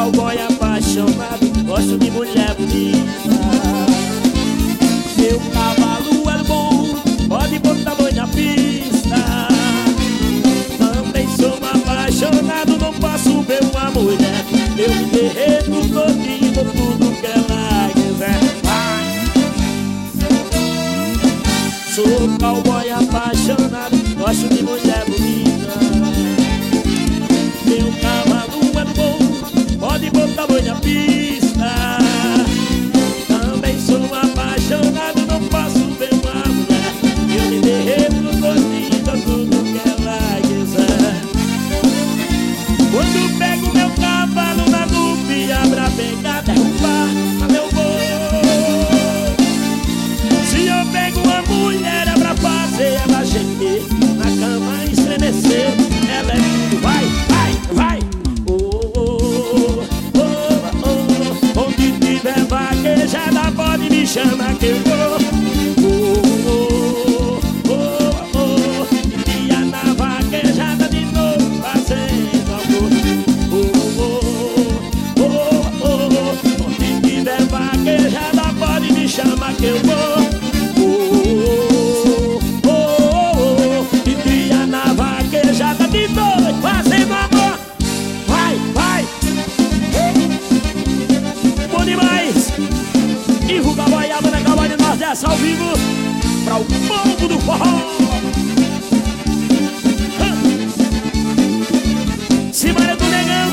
cowboy apaixonado, gosto de mulher bonita. Meu cavalo é bom, pode botar boi na pista. Também sou apaixonado, não posso ver uma mulher. Eu me derreto todinho, dou tudo que ela quiser. Vai! Sou cowboy apaixonado, gosto de mulher bonita. Meu cavalo é bom, pode botar boi na pista. Também sou apaixonado, não posso ver uma mulher. Eu me derreto todinho, dou tudo que ela quiser. Quando pego meu cavalo na dúvida pra pegar, derrubar a meu boi. Se eu pego uma mulher é pra fazer ela gemer, na cama estremecer. Ela é tudo, vai, vai, vai. Oh, oh, oh, oh, oh. Onde tiver vaquejada pode me chamar que eu vou. Oh, oh, oh, oh. E dia na vaquejada de novo fazendo amor. Oh, oh, oh, oh. Onde tiver vaquejada pode me chamar que eu vou. De noite fazendo amor. Vai, vai. Bom demais. E o cowboy, a banda cowboy do Nordeste ao vivo pra o povo do forró. Simaria do Negão.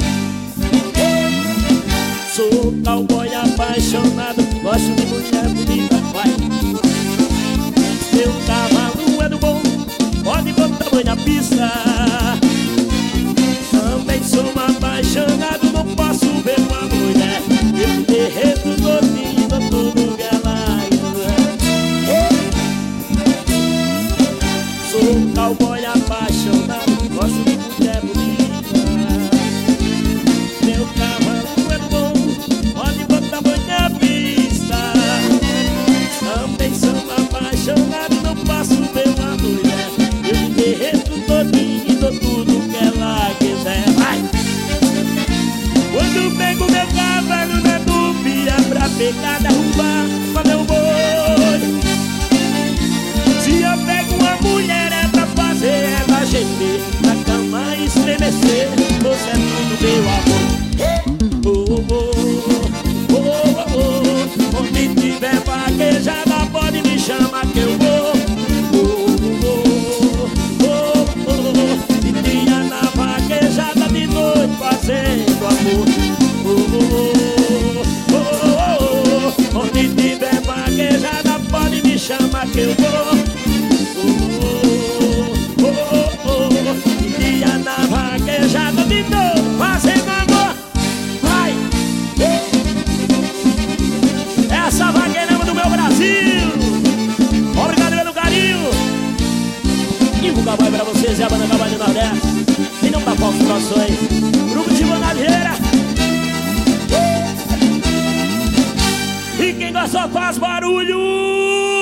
Sou cowboy apaixonado, gosto de mulher bonita. Vai. Meu cavalo é do bom, pode botar boi na pista. Também sou apaixonado, não posso ver uma mulher. Eu me derreto todinho, dou tudo que ela quiser. Sou cowboy apaixonado, gosto de mulher bonita. Meu cavalo é bom, pode botar boi na pista. Também sou apaixonado, não posso ver uma mulher. Eu me derreto todinho e dou tudo que ela quiser. Vai! Quando pego meu cavalo na dúvida pra pegar, derrubar pra meu boi. Se eu pego uma mulher é pra fazer ela gemer, na cama estremecer. Você é tudo meu amor. Oh, oh, oh, oh, oh. Onde tiver vaquejada pode me chamar que eu vou. Fazendo amor. Oh, oh, oh, oh. Onde tiver vaquejada pode me chamar que eu vou. Oh, oh, oh. E dia na vaquejada de novo fazendo amor. Vai! Essa vaqueirama do meu Brasil. Obrigado pelo carinho. E o cowboy pra vocês é a banda Cowboy do Nordeste. E não dá falsas situações. Grupo de Bonadeira. E quem gostou faz barulho.